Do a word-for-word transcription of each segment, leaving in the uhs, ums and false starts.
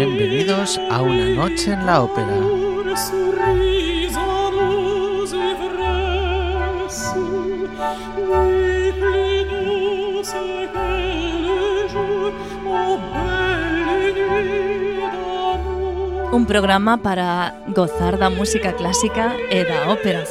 Bienvenidos a una noche en la ópera. Un programa para gozar da música clásica e da ópera.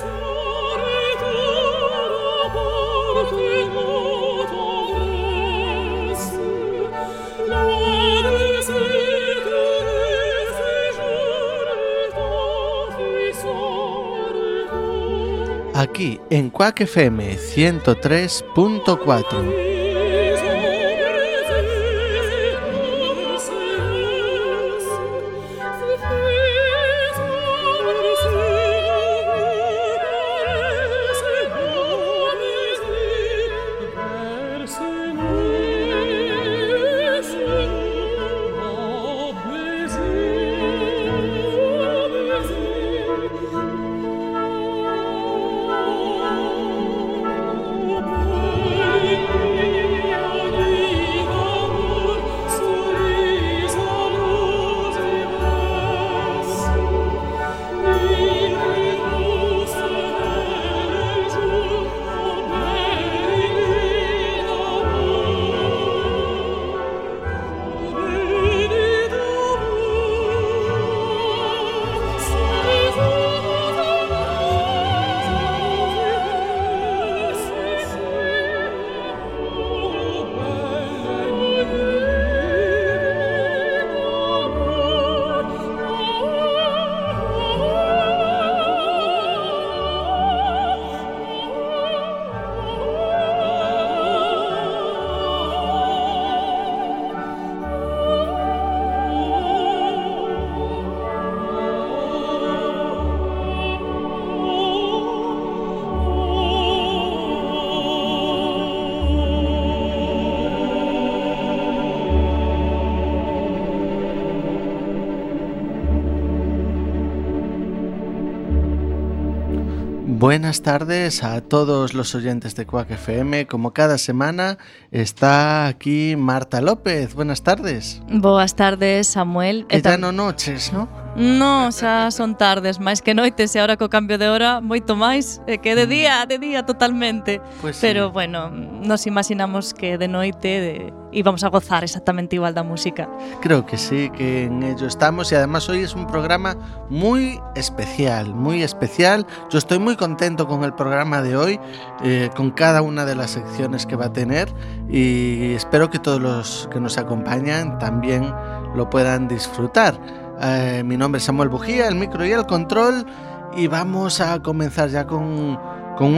Aquí en Quack F M ciento tres punto cuatro. Buenas tardes a todos los oyentes de Quack F M. Como cada semana está aquí Marta López. Buenas tardes. Boas tardes, Samuel. Que ya no noches, ¿no? No, xa son tardes, máis que noites, e agora co cambio de hora moito máis, e que de día, de día totalmente. Pues Pero sí. bueno, nos imaginamos que de noite de... íbamos a gozar exactamente igual da música. Creo que sí, que en ello estamos, y además hoy es un programa muy especial, muy especial. Yo estoy muy contento con el programa de hoy, eh, con cada una de las secciones que va a tener, y espero que todos los que nos acompañan también lo puedan disfrutar. Eh, mi nombre es Samuel Bujía, el micro y el control, y vamos a comenzar ya con, con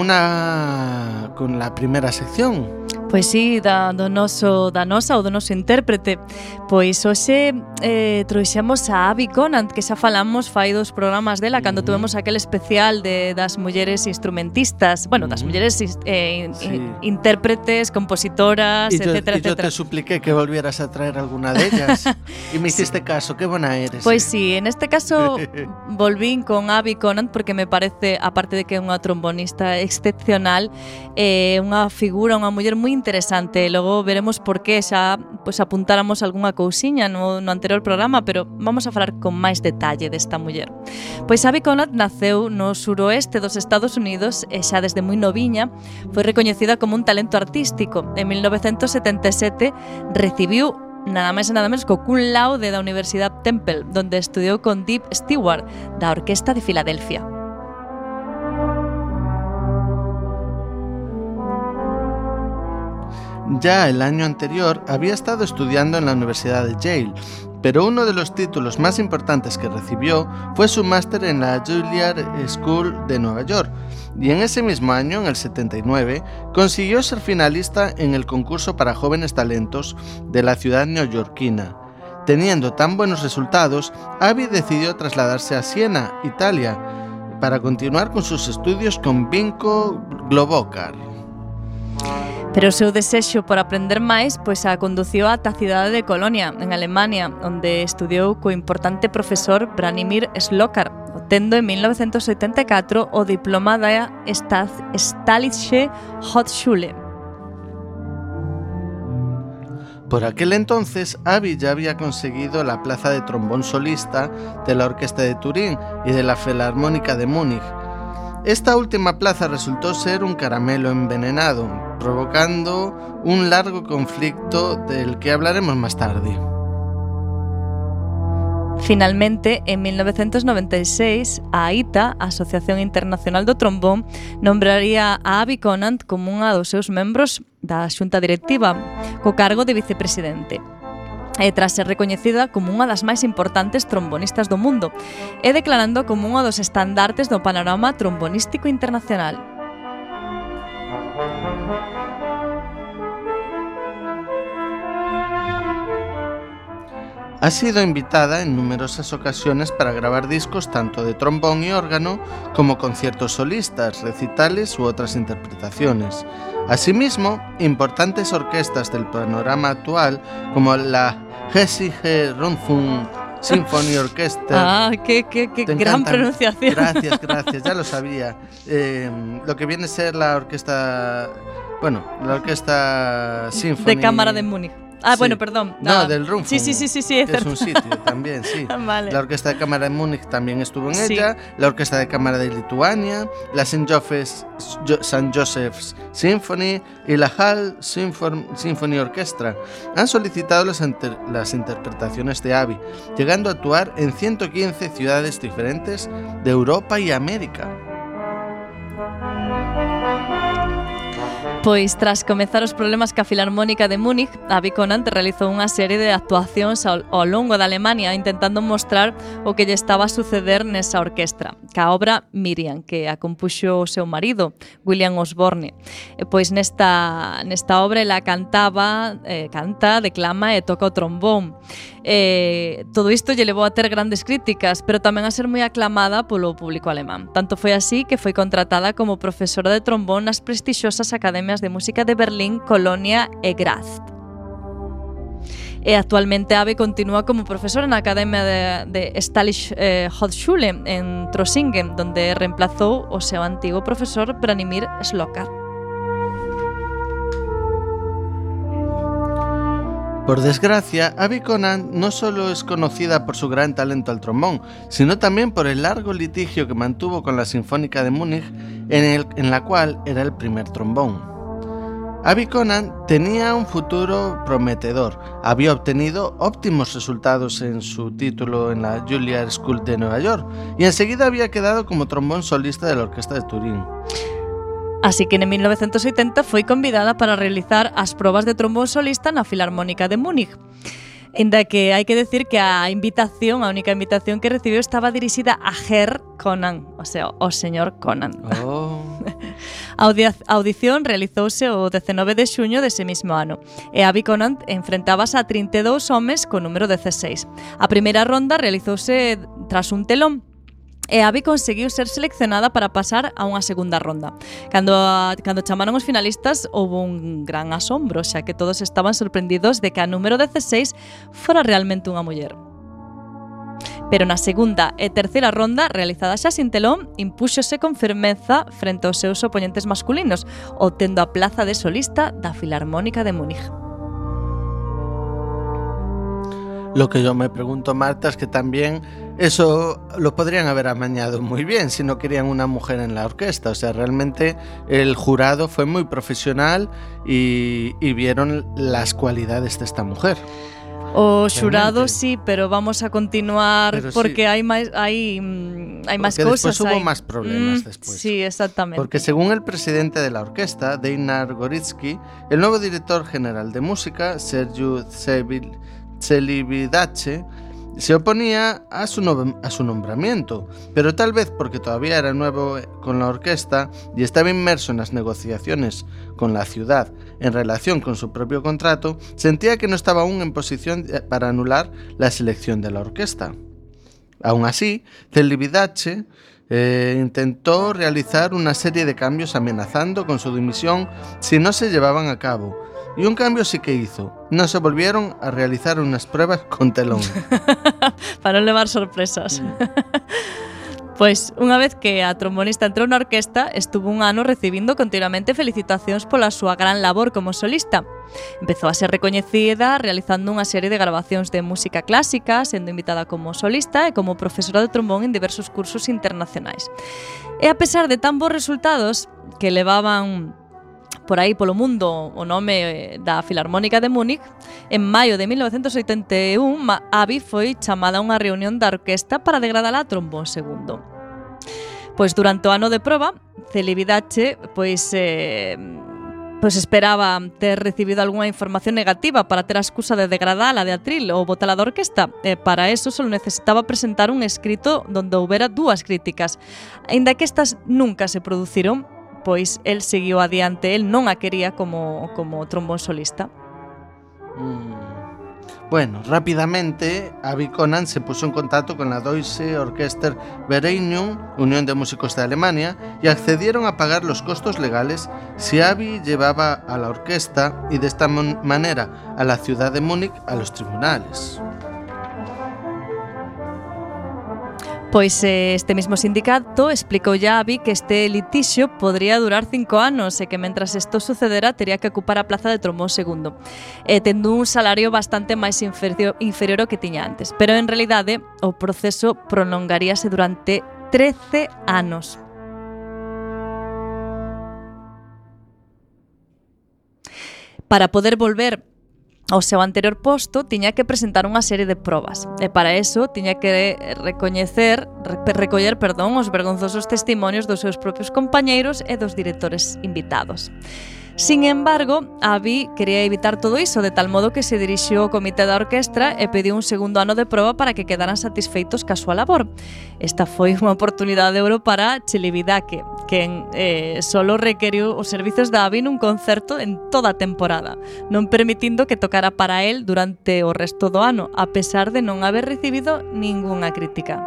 una con la primera sección. Pois sí, da, do noso, da nosa ou do noso intérprete. Pois hoxe eh, trouxemos a Abby Conant, que xa falamos fai dos programas dela, mm. cando tuvemos aquel especial de, das mulleres instrumentistas, bueno, das mulleres eh, sí. in, intérpretes, compositoras, y yo, etcétera, y yo etcétera. te supliqué que volvieras a traer alguna de ellas y me hiciste caso, qué buena eres. Pois eh. sí, en este caso volvín con Abby Conant porque me parece, aparte de que é unha trombonista excepcional, é eh, unha figura, unha muller moi interesante. Logo veremos por que xa pues, apuntáramos algunha cousiña no, no anterior programa, pero vamos a falar con máis detalle desta muller. Pois Abby Conant naceu no suroeste dos Estados Unidos e xa desde moi noviña foi recoñecida como un talento artístico. En mil novecentos setenta e sete recibiu nada máis e nada menos co cum laude da Universidade Temple, donde estudiou con Dave Stewart da Orquesta de Filadelfia. Ya el año anterior había estado estudiando en la Universidad de Yale, pero uno de los títulos más importantes que recibió fue su máster en la Juilliard School de Nueva York, y en ese mismo año, en el setenta y nueve, consiguió ser finalista en el concurso para jóvenes talentos de la ciudad neoyorquina. Teniendo tan buenos resultados, Abby decidió trasladarse a Siena, Italia, para continuar con sus estudios con Vinko Globokar. Pero o seu desexo por aprender máis pois a conduciu ata a cidade de Colonia, en Alemania, onde estudiou co importante profesor Branimir Slokar, obtendo en mil novecentos oitenta e catro o diploma da Stalice Hochschule. Por aquel entonces, Abby ya había conseguido la plaza de trombón solista de la Orquesta de Turín y de la Filarmónica de Múnich. Esta última plaza resultó ser un caramelo envenenado, provocando un largo conflicto del que hablaremos más tarde. Finalmente, en mil novecientos noventa y seis, a AITA, a Asociación Internacional do Trombón, nombraría a Abby Conant como unha dos seus membros da xunta directiva, co cargo de vicepresidente. E tras ser recoñecida como unha das máis importantes trombonistas do mundo, e declarando como unha dos estandartes do panorama trombonístico internacional. Ha sido invitada en numerosas ocasiones para grabar discos tanto de trombón y órgano como conciertos solistas, recitales u otras interpretaciones. Asimismo, importantes orquestas del panorama actual como la Hessige Rundfunk Symphony Orchestra. Ah, qué, qué, qué gran pronunciación. Gracias, gracias, ya lo sabía. Eh, lo que viene a ser la orquesta, bueno, la orquesta Symphony de Cámara de Múnich. Ah, sí. Bueno, perdón. No, ah, del Rundfunk. Sí, sí, sí, sí, sí, es, es un sitio también, sí. Vale. La Orquesta de Cámara de Múnich también estuvo en sí. ella, la Orquesta de Cámara de Lituania, la Saint Joseph's, Saint Joseph's Symphony y la Hall Symphony Orchestra han solicitado las, inter las interpretaciones de Abby, llegando a actuar en ciento quince ciudades diferentes de Europa y América. Pois tras comezar os problemas ca Filarmónica de Múnich, Abby Conant realizou unha serie de actuacións ao, ao longo da Alemania intentando mostrar o que lle estaba a suceder nesa orquestra, ca obra Miriam, que a compuxo o seu marido, William Osborne. E, pois nesta, nesta obra ela cantaba, eh, canta, declama e toca o trombón. Eh, todo isto lle levou a ter grandes críticas, pero tamén a ser moi aclamada polo público alemán. Tanto foi así que foi contratada como profesora de trombón nas prestixosas academias de música de Berlín, Colonia e Graz. E actualmente Abby continúa como profesora na Academia de, de Staatliche eh, Hochschule en Trossingen, donde reemplazou o seu antigo profesor Branimir Sloka. Por desgracia, Abby Conant no solo es conocida por su gran talento al trombón, sino también por el largo litigio que mantuvo con la Sinfónica de Múnich, en, el, en la cual era el primer trombón. Abby Conant tenía un futuro prometedor, había obtenido óptimos resultados en su título en la Juilliard School de Nueva York y enseguida había quedado como trombón solista de la Orquesta de Turín. Así que en mil novecientos oitenta foi convidada para realizar as probas de trombón solista na Filarmónica de Múnich. Ainda que hai que decir que a invitación, a única invitación que recibiu estaba dirixida a Herr Conant, o sea, o señor Conant. Oh. A audición realizouse o dezenove de xuño dese mismo ano e Abby Conant enfrentábase a trinta e dous homes co número dezaseis. A primeira ronda realizouse tras un telón e Abby conseguiu ser seleccionada para pasar a unha segunda ronda. Cando, cando chamaron os finalistas, houve un gran asombro, xa que todos estaban sorprendidos de que a número dezaseis fora realmente unha muller. Pero na segunda e terceira ronda, realizada xa sin telón, impúxose con firmeza frente aos seus oponentes masculinos, obtendo a plaza de solista da Filarmónica de Múnich. Lo que yo me pregunto, Marta, es que también eso lo podrían haber amañado muy bien si no querían una mujer en la orquesta. O sea, realmente el jurado fue muy profesional y, y vieron las cualidades de esta mujer. O xurado sí, pero vamos a continuar pero porque sí. hai máis hai hai máis porque cousas. Después hubo hay... más problemas mm, después. Sí, exactamente. Porque según el presidente de la orquesta, Deinar Goritsky, el nuevo director general de música, Sergiu Celibidache, se oponía a su, no, a su nombramiento, pero tal vez porque todavía era nuevo con la orquesta y estaba inmerso en las negociaciones con la ciudad en relación con su propio contrato, sentía que no estaba aún en posición para anular la selección de la orquesta. Aún así, Celibidache eh, intentó realizar una serie de cambios amenazando con su dimisión si no se llevaban a cabo. Y un cambio sí que hizo. No se volvieron a realizar unas pruebas con telón. Para no llevar sorpresas. Pois, unha vez que a trombonista entrou na orquesta, estuvo un ano recibindo continuamente felicitacións pola súa gran labor como solista. Empezou a ser recoñecida realizando unha serie de grabacións de música clásica, sendo invitada como solista e como profesora de trombón en diversos cursos internacionais. E a pesar de tan bons resultados que levaban por aí polo mundo o nome da Filarmónica de Múnich, en maio de mil novecentos oitenta e un, Abby foi chamada a unha reunión da orquesta para degradala a trombón segundo. Pois durante o ano de proba, Celibidache pois, eh, pois esperaba ter recibido algunha información negativa para ter a excusa de degradala de atril ou botala da orquesta. E para eso só necesitaba presentar un escrito donde houbera dúas críticas. Aínda que estas nunca se produciron, pois el seguiu adiante, el non a quería como, como trombón solista. Mm. Bueno, rápidamente, Abby Conant se puso en contacto con la Deutsche Orchester Vereinigung, Unión de Músicos de Alemania, y accedieron a pagar los costos legales si Abby llevaba a la orquesta y de esta manera a la ciudad de Múnich a los tribunales. Pois este mismo sindicato explicou a Abby que este litixio podría durar cinco anos e que mentras isto sucedera tería que ocupar a plaza de trombón segundo, e tendo un salario bastante máis inferior, inferior ao que tiña antes. Pero en realidade o proceso prolongaríase durante trece anos. Para poder volver ao seu anterior posto, tiña que presentar unha serie de probas. E para eso, tiña que recoñecer, recoller, perdón, os vergonzosos testimonios dos seus propios compañeiros e dos directores invitados. Sin embargo, Abby quería evitar todo iso, de tal modo que se dirixiu ao comité da orquestra e pediu un segundo ano de proba para que quedaran satisfeitos ca súa labor. Esta foi unha oportunidade de ouro para Celibidache, quen eh, solo requeriu os servizos da Abby nun concerto en toda a temporada, non permitindo que tocara para el durante o resto do ano, a pesar de non haber recibido ningunha crítica.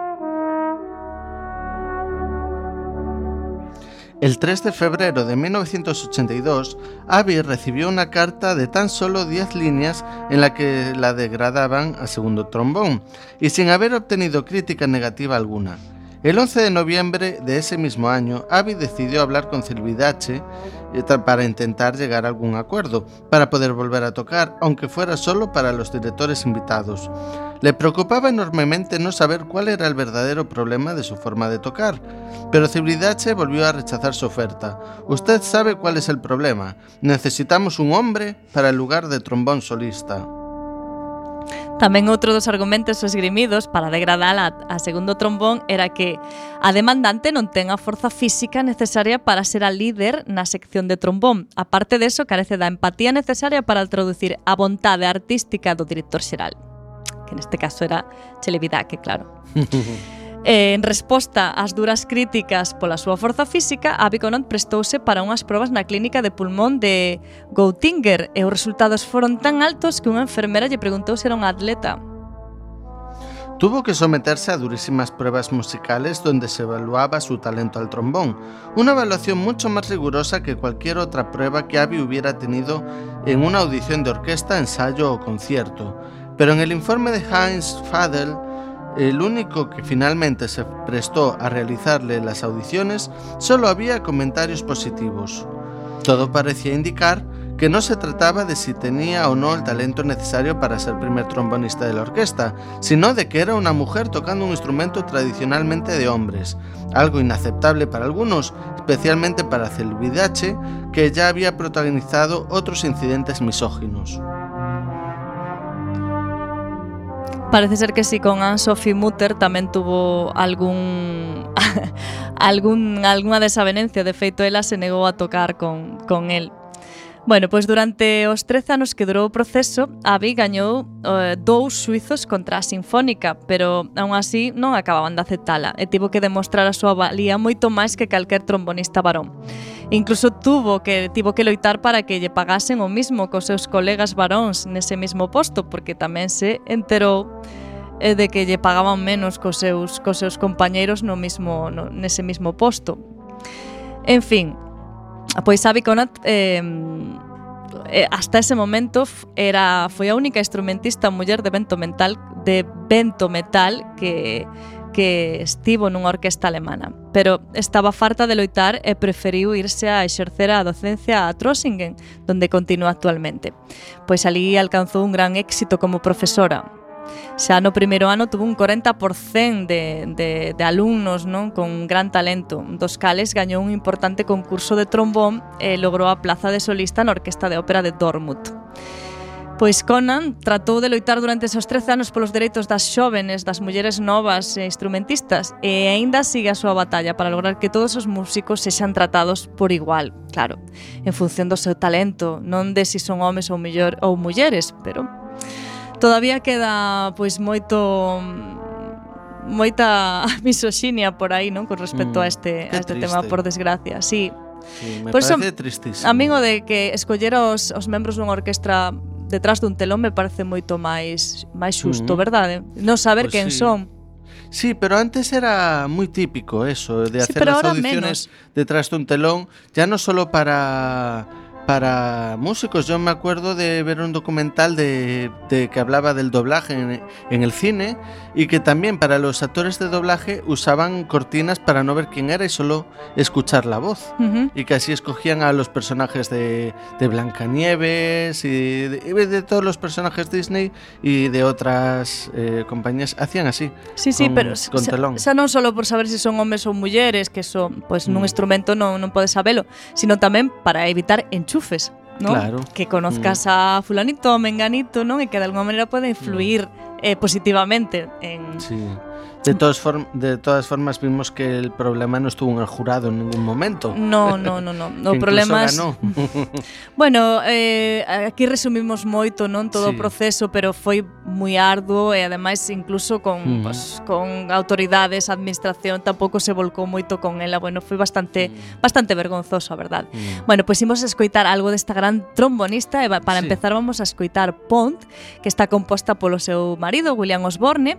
El tres de febrero de mil novecientos ochenta y dos, Abby recibió una carta de tan solo diez líneas en la que la degradaban a segundo trombón, y sin haber obtenido crítica negativa alguna. El once de noviembre de ese mismo año, Abby decidió hablar con Celibidache para intentar llegar a algún acuerdo, para poder volver a tocar, aunque fuera solo para los directores invitados. Le preocupaba enormemente no saber cuál era el verdadero problema de su forma de tocar, pero Celibidache volvió a rechazar su oferta. Usted sabe cuál es el problema. Necesitamos un hombre para el lugar de trombón solista. Tamén outro dos argumentos esgrimidos para degradala a segundo trombón era que a demandante non ten a forza física necesaria para ser a líder na sección de trombón. Aparte de eso, carece da empatía necesaria para traducir a vontade artística do director xeral, que neste caso era Celibidache, claro. En resposta ás duras críticas pola súa forza física, Abby Conant prestouse para unhas probas na clínica de pulmón de Göttingen e os resultados foron tan altos que unha enfermera lle preguntou se era unha atleta. Tuvo que someterse a durísimas pruebas musicales donde se evaluaba su talento al trombón, una evaluación mucho más rigurosa que cualquier otra prueba que Abby hubiera tenido en una audición de orquesta, ensayo o concierto. Pero en el informe de Heinz Fadel, el único que finalmente se prestó a realizarle las audiciones, solo había comentarios positivos. Todo parecía indicar que no se trataba de si tenía o no el talento necesario para ser primer trombonista de la orquesta, sino de que era una mujer tocando un instrumento tradicionalmente de hombres, algo inaceptable para algunos, especialmente para Celibidache, que ya había protagonizado otros incidentes misóginos. Parece ser que sí, con Anne-Sophie Mutter tamén tuvo algún, algún alguna desavenencia. De feito, ela se negou a tocar con, con el. Bueno, pois durante os trece anos que durou o proceso, Abby gañou uh, dous suizos contra a Sinfónica, pero aún así non acababan de aceptala e tivo que demostrar a súa valía moito máis que calquer trombonista varón. Incluso tuvo que tivo que loitar para que lle pagasen o mismo cos seus colegas varóns nese mismo posto, porque tamén se enterou eh, de que lle pagaban menos cos seus, cos seus compañeiros no mismo, no, nese mismo posto. En fin, pois Abby Conant eh, hasta ese momento era foi a única instrumentista muller de vento metal de vento metal que que estivo nunha orquesta alemana, pero estaba farta de loitar e preferiu irse a exercer a docencia a Trossingen, donde continúa actualmente. Pois ali alcanzou un gran éxito como profesora. Xa no primeiro ano tuvo un corenta por cento de, de, de alumnos, non, con gran talento, dos cales gañou un importante concurso de trombón e logrou a plaza de solista na Orquesta de Ópera de Dortmund. Pois Conan tratou de loitar durante esos trece anos polos dereitos das xóvenes, das mulleres novas e instrumentistas, e aínda sigue a súa batalla para lograr que todos os músicos sexan tratados por igual, claro, en función do seu talento, non de si son homes ou, mellor, ou mulleres, pero todavía queda pois moito moita misoxinia por aí, non, con respecto mm, a este, a este triste. tema, por desgracia, sí. Sí, me Por parece eso, tristísimo. A min o de que escoller os, os membros dunha orquestra detrás dun telón me parece moito máis máis xusto, Mm. verdade? Non saber Pues quen sí. son. Sí, pero antes era muy típico eso, de Sí, hacer pero las ahora audiciones detrás de un telón, ya no solo para, para músicos. Yo me acuerdo de ver un documental de, de que hablaba del doblaje en, en el cine, y que también para los actores de doblaje usaban cortinas para no ver quién era y solo escuchar la voz. Uh-huh. Y que así escogían a los personajes de, de Blancanieves y de, y de todos los personajes Disney y de otras eh, compañías. Hacían así. Sí, sí, con, pero con xa, telón. xa non solo por saber se si son homes ou mulleres, que son, pois, nun Mm. instrumento non, non podes sabelo, sino tamén para evitar enchufes, non? Claro. Que conozcas mm. a fulanito, menganito, non? E que de alguma maneira pode influir mm. eh, positivamente en... Sí. De todas, form de todas formas vimos que el problema no estuvo en el jurado en ningún momento. No, no, no, no. O que problema es... ganó. Bueno, eh, aquí resumimos moito, non, todo sí. o proceso, pero foi moi arduo e ademais incluso con, mm. pues, con autoridades, administración, tampouco se volcou moito con ela. Bueno, foi bastante mm. bastante vergonzoso, a verdade. Mm. Bueno, pois pues imos a escoitar algo desta gran trombonista e para sí. empezar vamos a escoitar Pont, que está composta polo seu marido, William Osborne.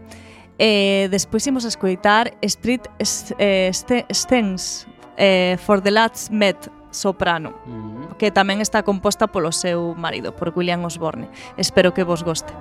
E despois imos a escoitar Street eh, Stings eh, for the Lads Met, soprano, mm-hmm. que tamén está composta polo seu marido, por William Osborne. Espero que vos goste.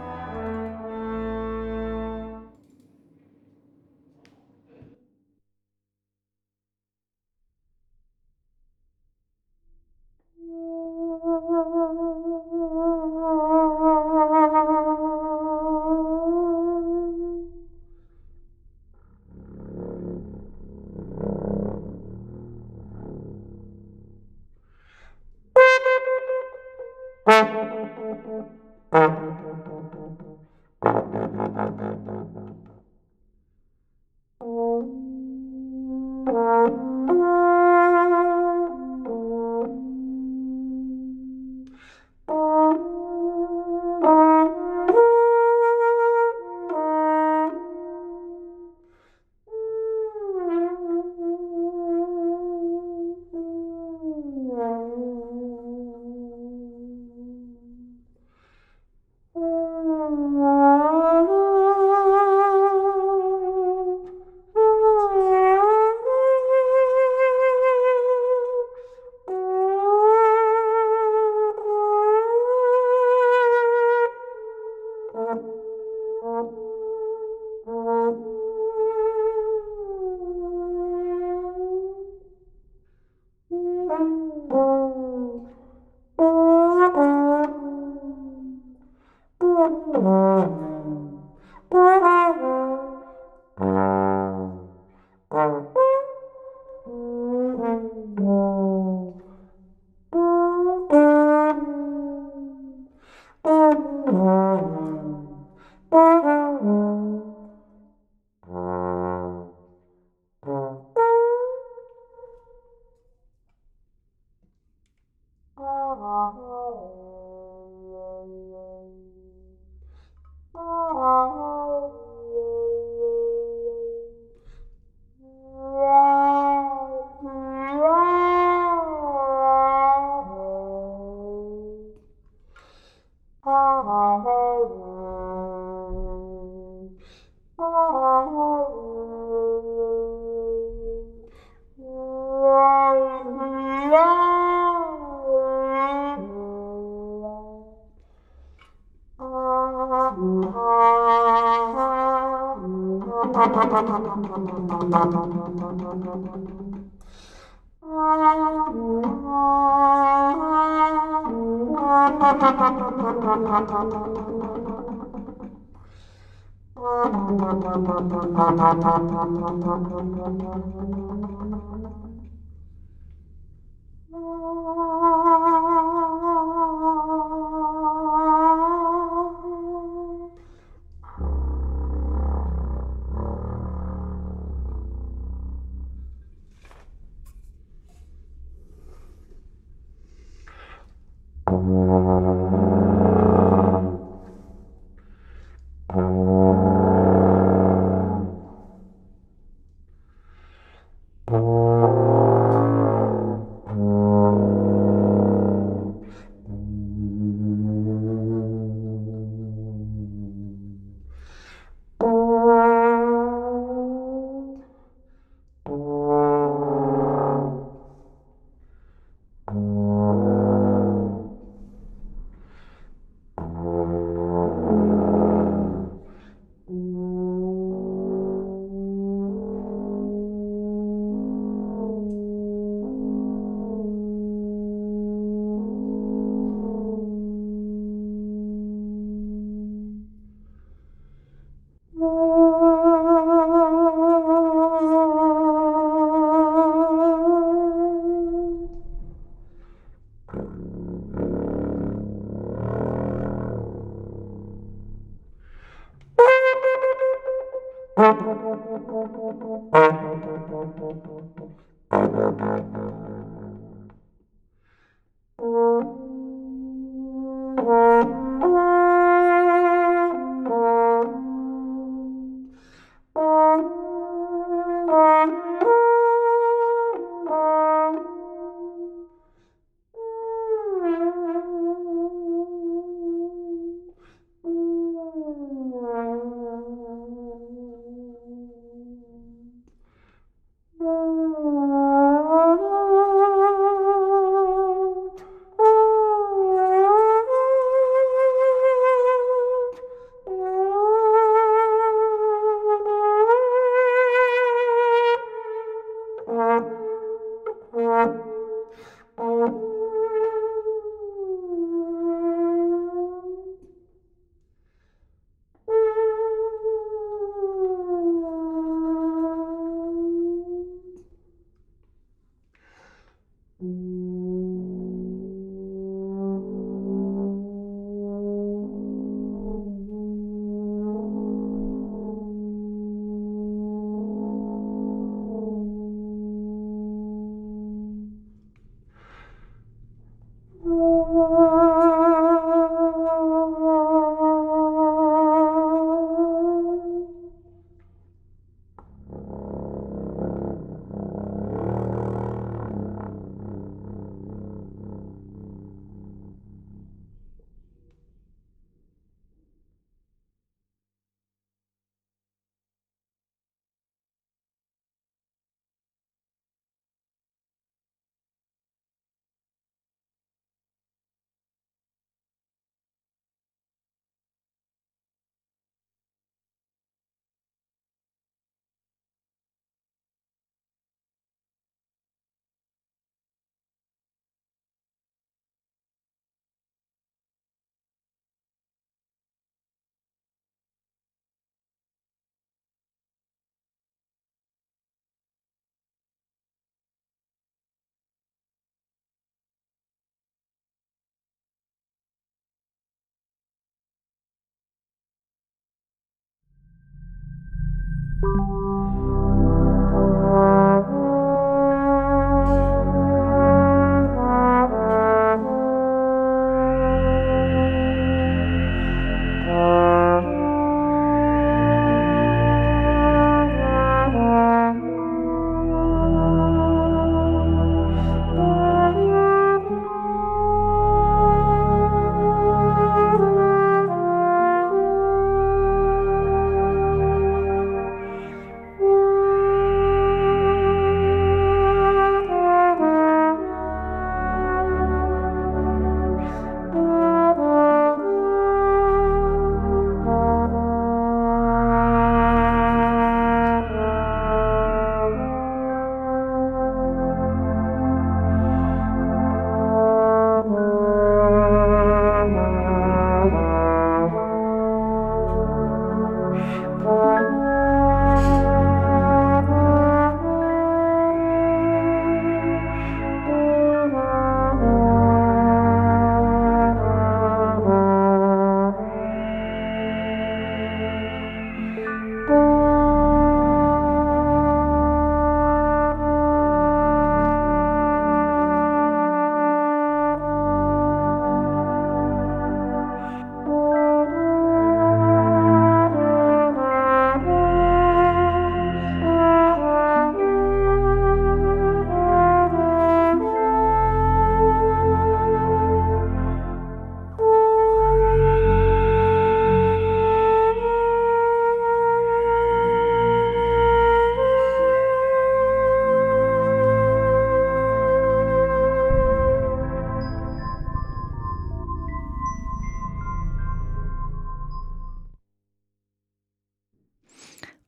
Ha ha ha.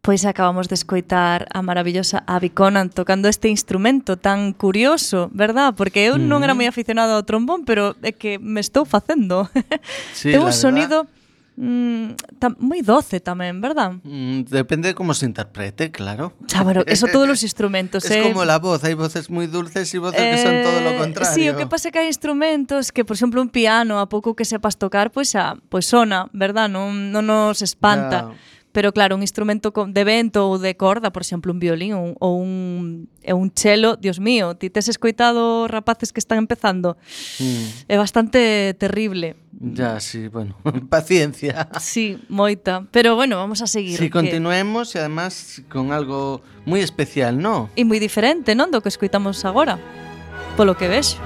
Pois acabamos de escoitar a maravillosa Abby Conant tocando este instrumento tan curioso, verdad? Porque eu mm. non era moi aficionado ao trombón, pero é que me estou facendo. Sí, ten un sonido mm, tam, moi doce tamén, verdad? Mm, depende de como se interprete, claro. Xa, bueno, eso todos os instrumentos. Es eh? como la voz, hai voces moi dulces e voces eh, que son todo lo contrario. Sí, o que pasa é que hai instrumentos que, por exemplo, un piano, a pouco que sepas tocar, pois xa, pois sona, verdad? Non, non nos espanta. Yeah. Pero claro, un instrumento de vento ou de corda, por exemplo, un violín ou, ou un, un chelo, Dios mío, ti tes escoitado rapaces que están empezando? Mm. É bastante terrible. Ya, sí, bueno, paciencia. Sí, moita. Pero bueno, vamos a seguir. Sí, continuemos e además con algo moi especial, ¿no? E moi diferente, non? Do que escoitamos agora, polo que vexo.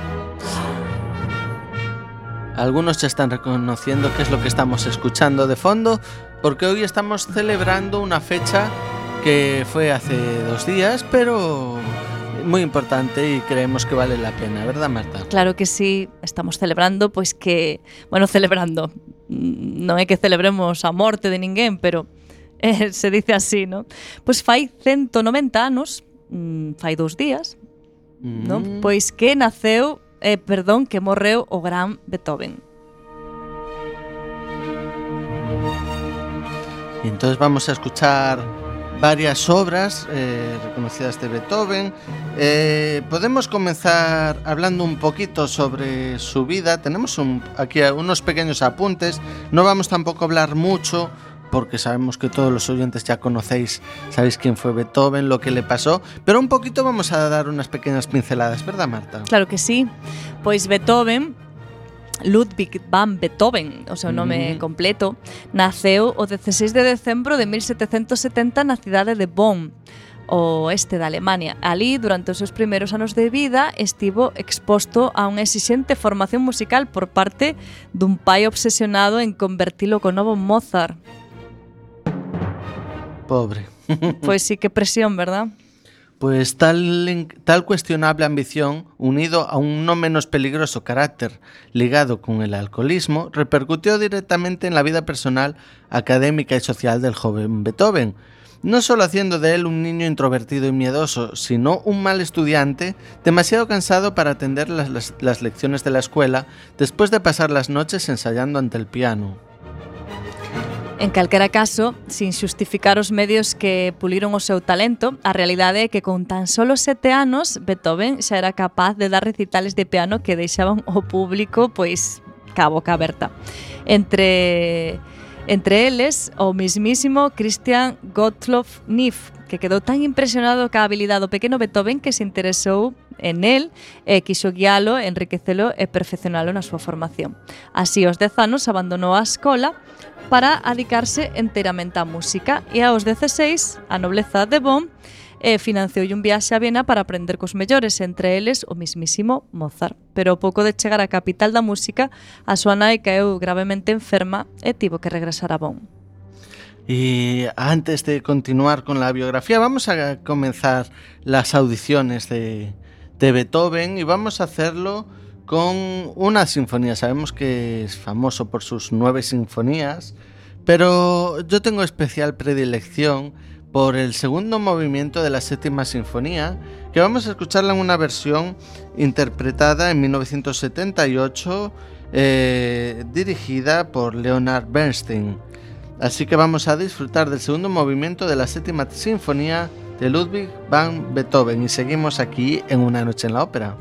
Algunos ya están reconociendo qué es lo que estamos escuchando de fondo, porque hoy estamos celebrando una fecha que fue hace dos días, pero muy importante y creemos que vale la pena, ¿verdad, Marta? Claro que sí, estamos celebrando, pois que, bueno, celebrando, non é que celebremos a morte de ninguén, pero eh, se dice así, ¿no? Pois fai ciento noventa anos, fai dous días, mm. ¿no? Pois que naceu Eh, perdón, que morreu o gran Beethoven. Y entonces vamos a escuchar varias obras eh, reconocidas de Beethoven. Eh, podemos comenzar hablando un poquito sobre su vida. Tenemos un, aquí unos pequeños apuntes. No vamos tampoco a hablar mucho, porque sabemos que todos los oyentes ya conocéis, sabéis quién fue Beethoven, lo que le pasó, pero un poquito vamos a dar unas pequeñas pinceladas, ¿verdad, Marta? Claro que sí. Pois Beethoven, Ludwig van Beethoven, o seu nome mm. completo, naceu o dieciséis de decembro de mil setecentos setenta na cidade de Bonn, o oeste da Alemania. Alí, durante os seus primeiros anos de vida, estivo exposto a unha exixente formación musical por parte dun pai obsesionado en convertilo co novo Mozart. Pobre. Pues sí, qué presión, ¿verdad? Pues tal, tal cuestionable ambición, unido a un no menos peligroso carácter ligado con el alcoholismo, repercutió directamente en la vida personal, académica y social del joven Beethoven, no solo haciendo de él un niño introvertido y miedoso, sino un mal estudiante, demasiado cansado para atender las, las, las lecciones de la escuela, después de pasar las noches ensayando ante el piano. En calquera caso, sin xustificar os medios que puliron o seu talento, a realidade é que con tan solo sete anos, Beethoven xa era capaz de dar recitales de piano que deixaban o público pois ca boca aberta. Entre, entre eles, o mismísimo Christian Gottlob Neff, que quedou tan impresionado ca habilidade do pequeno Beethoven que se interesou en él e quiso guialo, enriquecelo e perfeccionalo na súa formación. Así, aos dez anos, abandonou a escola para dedicarse enteramente á música e aos dezseis a nobleza de Bonn eh, financiou un viaxe a Viena para aprender cos mellores, entre eles o mismísimo Mozart. Pero ao pouco de chegar á capital da música, a súa nai caeu gravemente enferma e tivo que regresar a Bonn. Y antes de continuar con la biografía, vamos a comenzar las audiciones de, de Beethoven y vamos a hacerlo con una sinfonía. Sabemos que es famoso por sus nueve sinfonías, pero yo tengo especial predilección por el segundo movimiento de la séptima sinfonía, que vamos a escucharla en una versión interpretada en mil novecientos setenta y ocho, eh, dirigida por Leonard Bernstein. Así que vamos a disfrutar del segundo movimiento de la séptima sinfonía de Ludwig van Beethoven y seguimos aquí en Una noche en la ópera.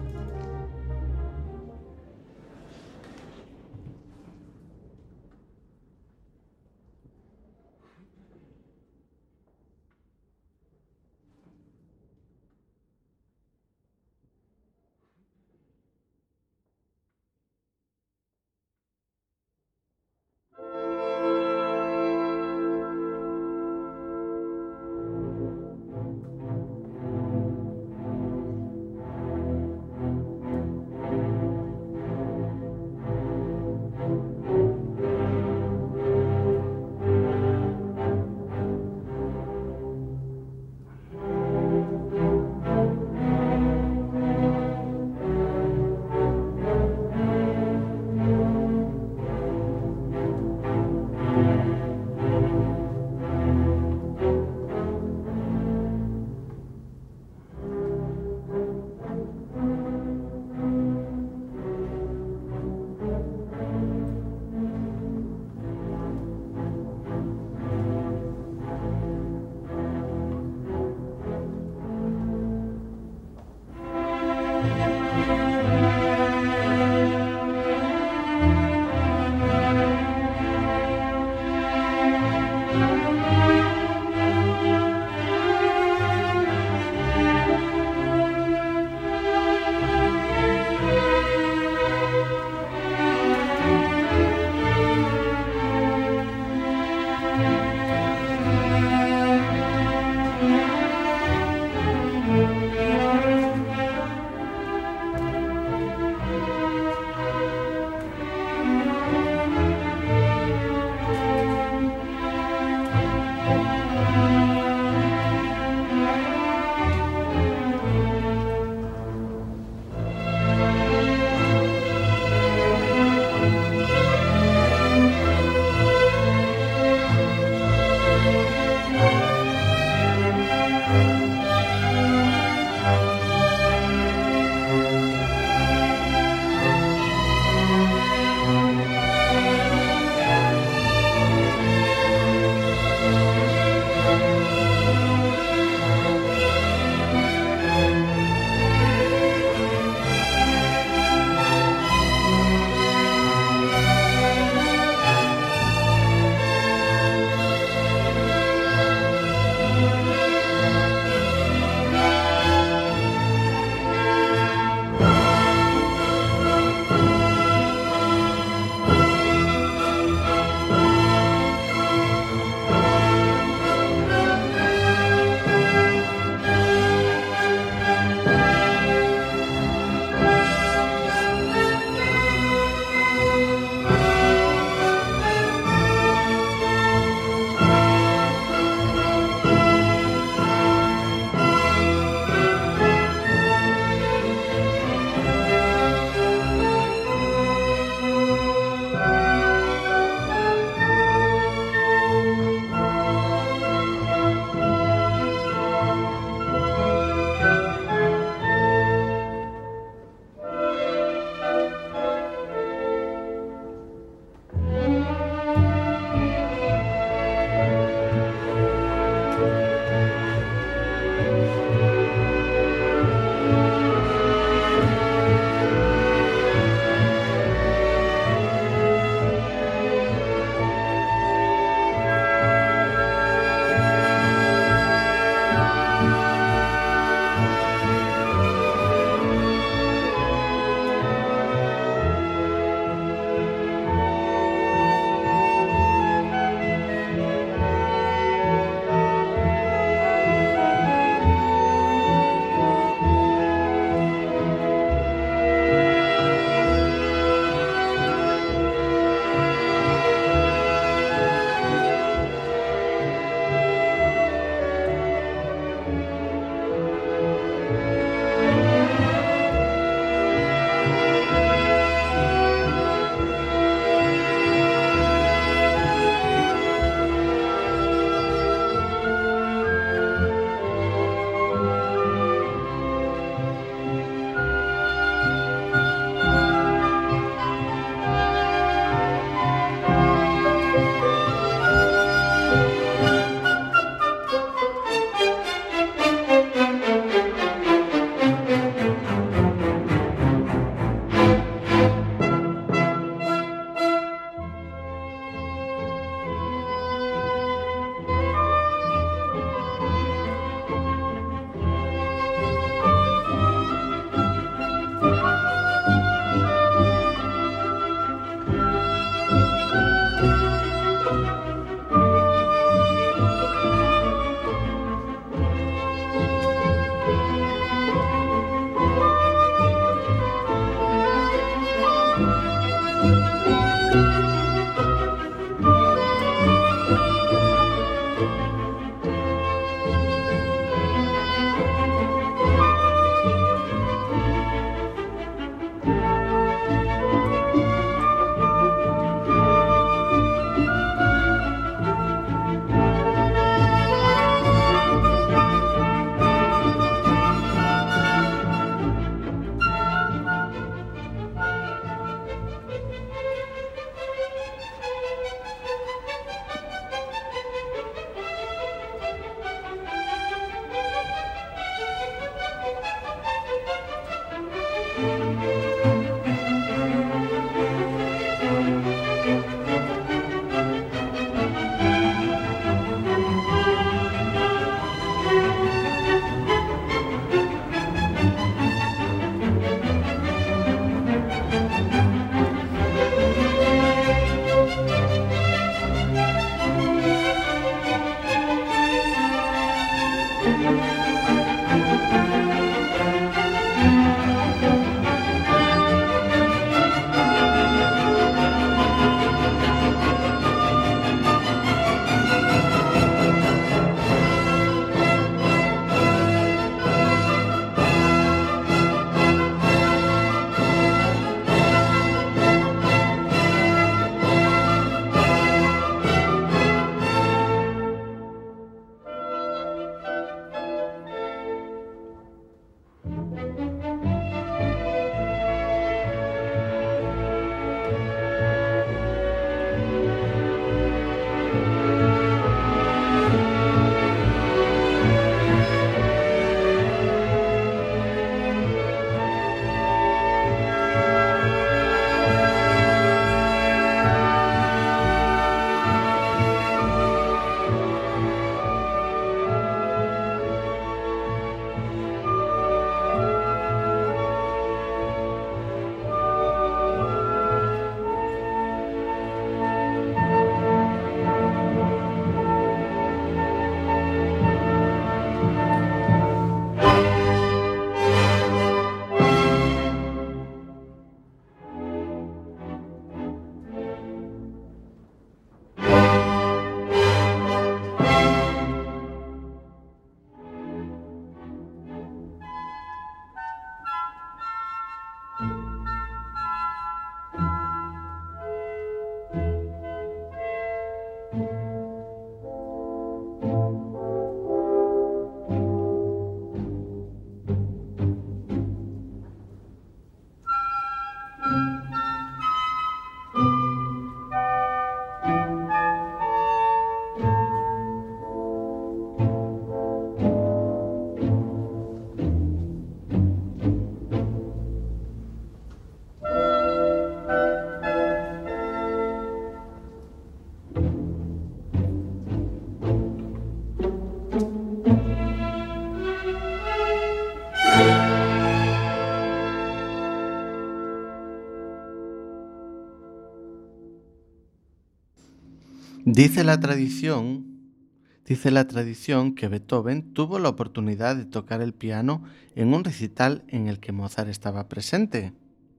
Dice la tradición, dice la tradición que Beethoven tuvo la oportunidad de tocar el piano en un recital en el que Mozart estaba presente.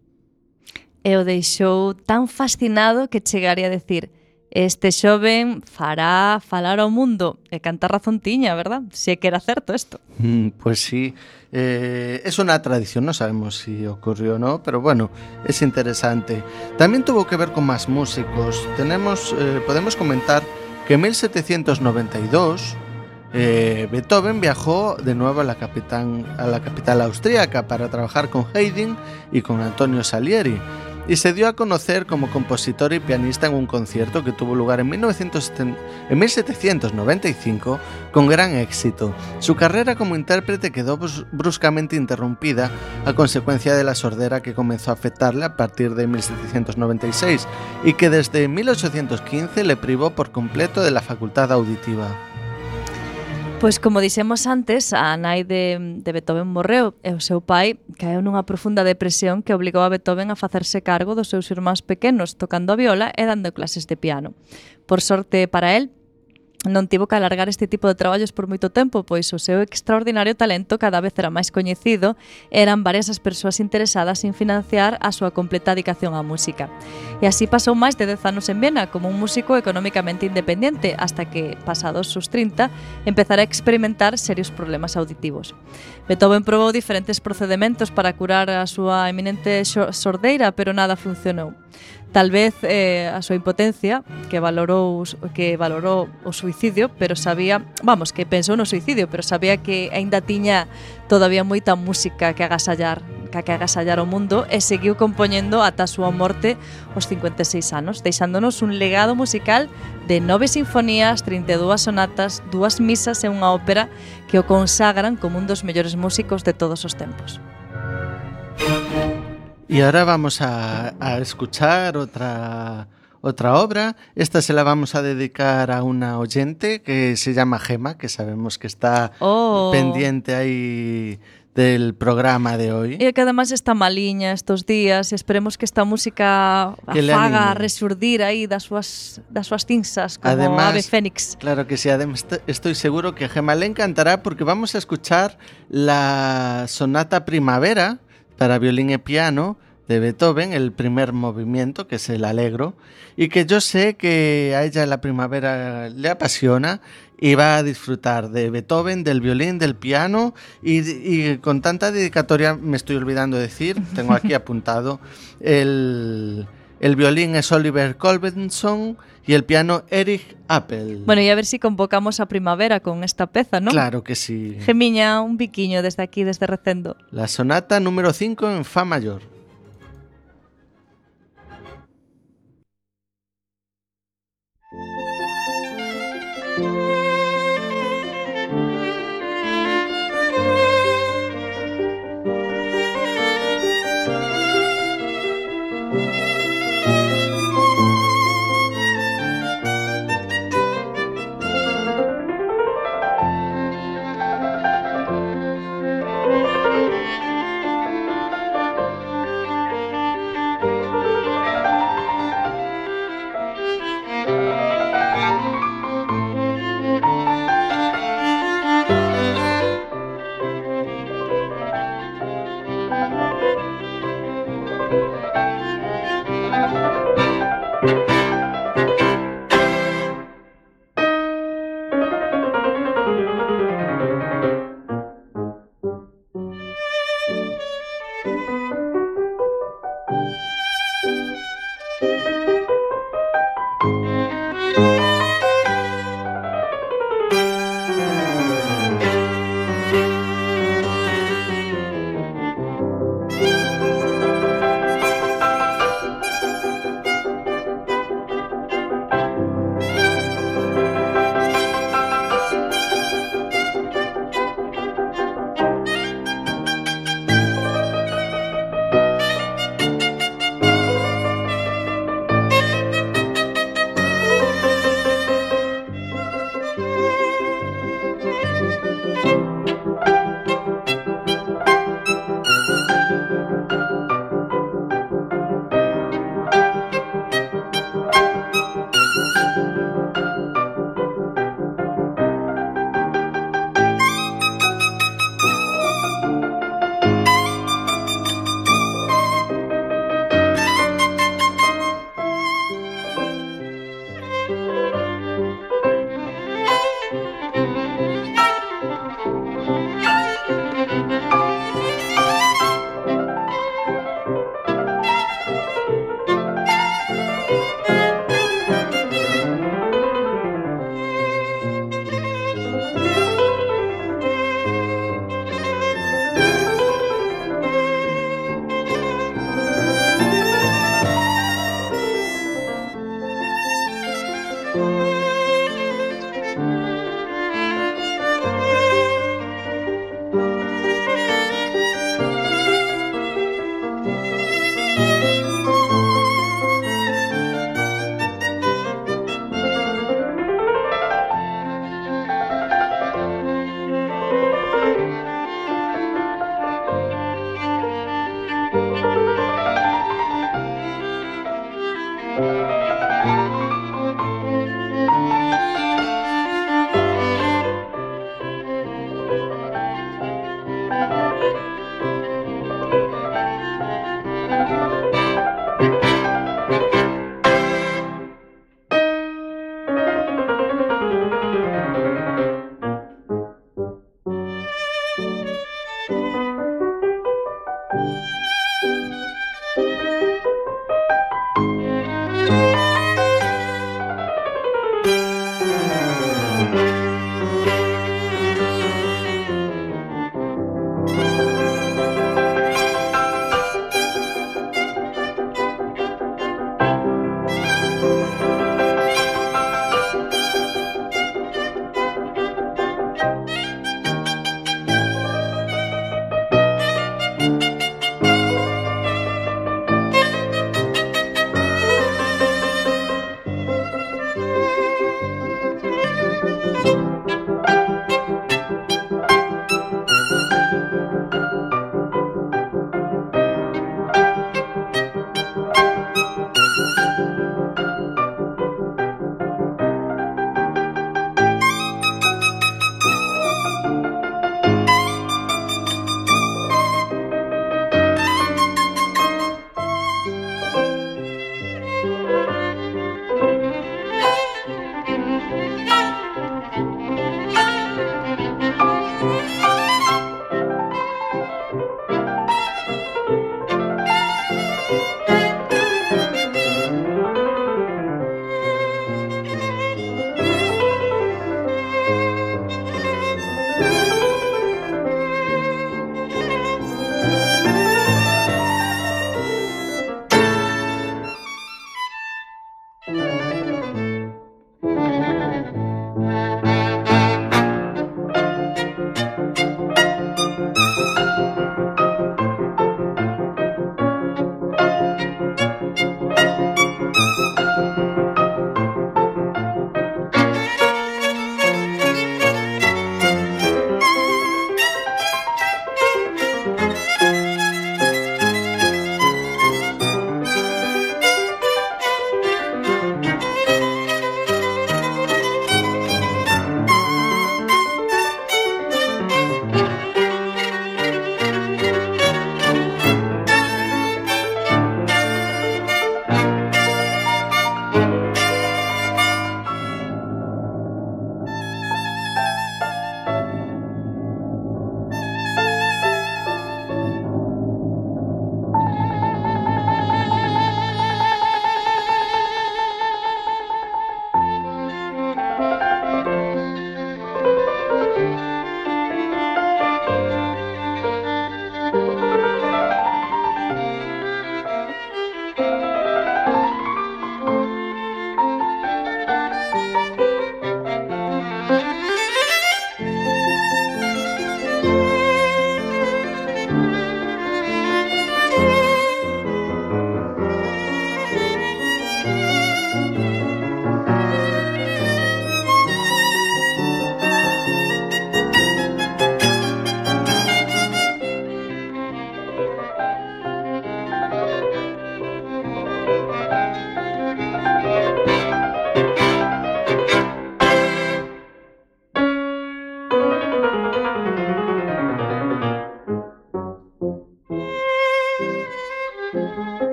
E o deixou tan fascinado que chegaría a decir: este xoven fará falar ao mundo. E canta razón tiña, verdad? Se que era certo isto. Mm, pues sí, eh, es una tradición, no sabemos si ocurrió o no, pero bueno, es interesante. También tuvo que ver con más músicos. Tenemos, eh, podemos comentar que en mil setecientos noventa y dos eh, Beethoven viajó de nuevo a la, capitán, a la capital austríaca para trabajar con Haydn y con Antonio Salieri, y se dio a conocer como compositor y pianista en un concierto que tuvo lugar en, en mil setecientos noventa y cinco con gran éxito. Su carrera como intérprete quedó bruscamente interrumpida a consecuencia de la sordera que comenzó a afectarle a partir de mil setecientos noventa y seis y que desde mil ochocientos quince le privó por completo de la facultad auditiva. Pois como dixemos antes, a nai de, de Beethoven morreu e o seu pai caeu nunha profunda depresión que obligou a Beethoven a facerse cargo dos seus irmáns pequenos, tocando a viola e dando clases de piano. Por sorte para el, non tivo que alargar este tipo de traballos por moito tempo, pois o seu extraordinario talento cada vez era máis coñecido, eran varias as persoas interesadas en financiar a súa completa dedicación á música. E así pasou máis de dez anos en Viena como un músico económicamente independente, hasta que, pasados os trinta, empezara a experimentar serios problemas auditivos. Beethoven probou diferentes procedementos para curar a súa eminente sordeira, pero nada funcionou. Tal vez eh, a súa impotencia, que valorou que valorou o suicidio, pero sabía, vamos, que pensou no suicidio, pero sabía que aínda tiña todavía moita música que agasallar, que, que agasallar o mundo, e seguiu compoñendo ata a súa morte aos cincuenta e seis anos, deixándonos un legado musical de nove sinfonías, trinta e dúas sonatas, dúas misas e unha ópera que o consagran como un dos mellores músicos de todos os tempos. Y ahora vamos a, a escuchar otra, otra obra. Esta se la vamos a dedicar a una oyente que se llama Gema, que sabemos que está oh. pendiente ahí del programa de hoy. E que además está maliña estos días, e esperemos que esta música a faga resurdir aí das súas, das súas cinzas como además, ave fénix. Claro que sí, además estoy seguro que a Gema le encantará porque vamos a escuchar la sonata Primavera para violín y piano de Beethoven, el primer movimiento, que es el Allegro, y que yo sé que a ella la primavera le apasiona y va a disfrutar de Beethoven, del violín, del piano, y, y con tanta dedicatoria, me estoy olvidando decir, tengo aquí apuntado, el, el violín es Oliver Colbenson y el piano Erich Appel. Bueno, y a ver si convocamos a primavera con esta peza, ¿no? Claro que sí. Gemiña, un biquiño desde aquí, desde Recendo. La sonata número cinco en Fa mayor.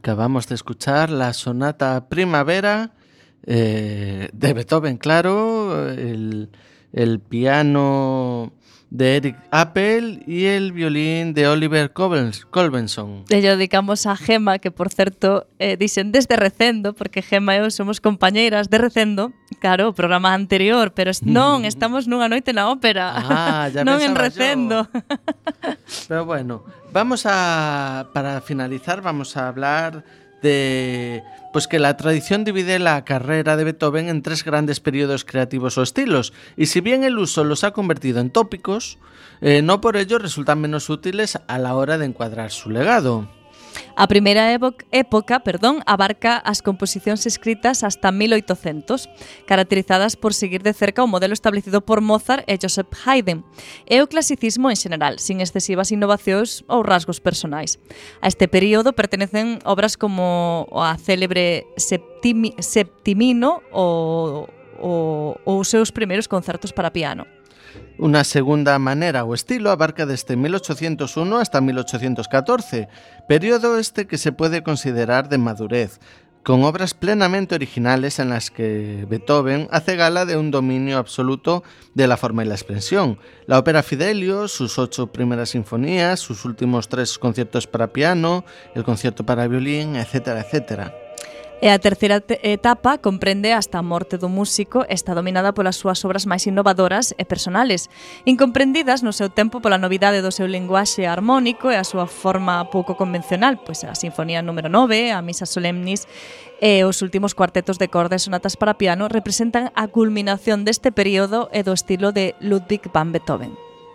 Acabamos de escuchar la sonata Primavera eh, de Beethoven, claro, el, el piano de Eric Appel y el violín de Oliver Colbenson. E lle dedicamos a Gema, que por certo eh, dicen desde Recendo, porque Gema e eu somos compañeiras de Recendo, claro, o programa anterior, pero non, estamos nunha noite na ópera, ah, ya non en Recendo. Pero bueno, vamos a, para finalizar, vamos a hablar de pues que la tradición divide la carrera de Beethoven en tres grandes periodos creativos o estilos, y si bien el uso los ha convertido en tópicos, eh, no por ello resultan menos útiles a la hora de encuadrar su legado. A primeira época, perdón, abarca as composicións escritas hasta mil oitocentos, caracterizadas por seguir de cerca o modelo establecido por Mozart e Joseph Haydn, e o clasicismo en xeral, sin excesivas innovacións ou rasgos personais. A este período pertenecen obras como a célebre Septimi, Septimino ou, ou, ou os seus primeiros concertos para piano. Una segunda manera o estilo abarca desde mil ochocientos uno hasta mil ochocientos catorce, periodo este que se puede considerar de madurez, con obras plenamente originales en las que Beethoven hace gala de un dominio absoluto de la forma y la expresión. La ópera Fidelio, sus ocho primeras sinfonías, sus últimos tres conciertos para piano, el concierto para violín, etcétera, etcétera. E a terceira etapa comprende hasta a morte do músico e está dominada polas súas obras máis innovadoras e personales, incomprendidas no seu tempo pola novidade do seu linguaxe harmónico e a súa forma pouco convencional, pois a Sinfonía número nove, a Misa Solemnis e os últimos cuartetos de corda e sonatas para piano representan a culminación deste período e do estilo de Ludwig van Beethoven.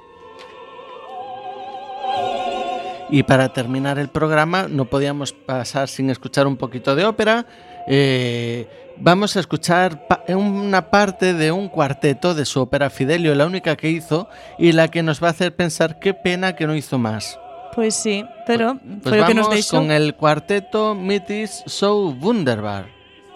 Y para terminar el programa no podíamos pasar sin escuchar un poquito de ópera. Eh, vamos a escuchar pa- una parte de un cuarteto de su ópera Fidelio, la única que hizo y la que nos va a hacer pensar qué pena que no hizo más. Pues sí, pero pues, foi pues o que nos vamos deixou. Con el cuarteto Mit is so wunderbar.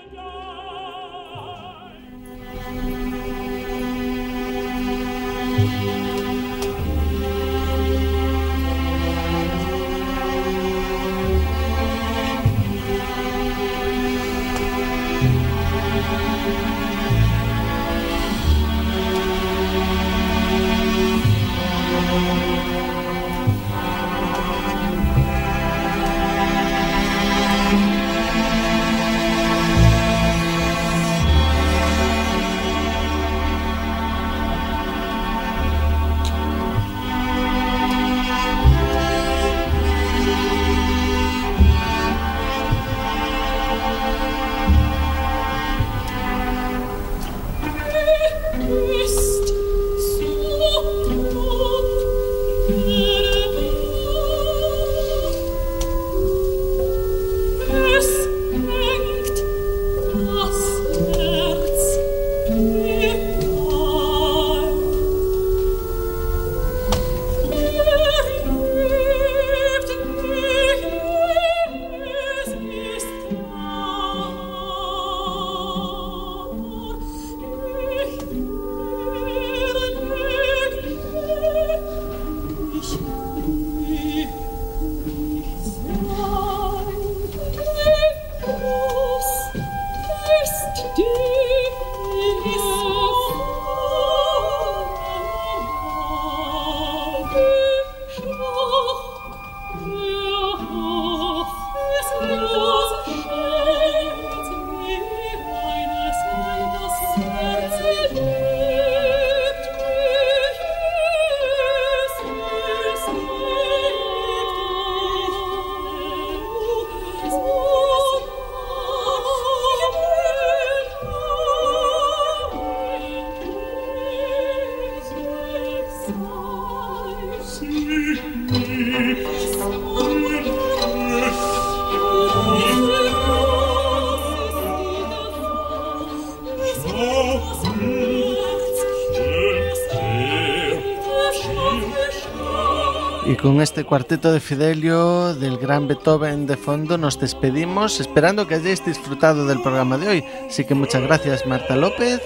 Y con este cuarteto de Fidelio del gran Beethoven de fondo nos despedimos, esperando que hayáis disfrutado del programa de hoy. Así que muchas gracias, Marta López.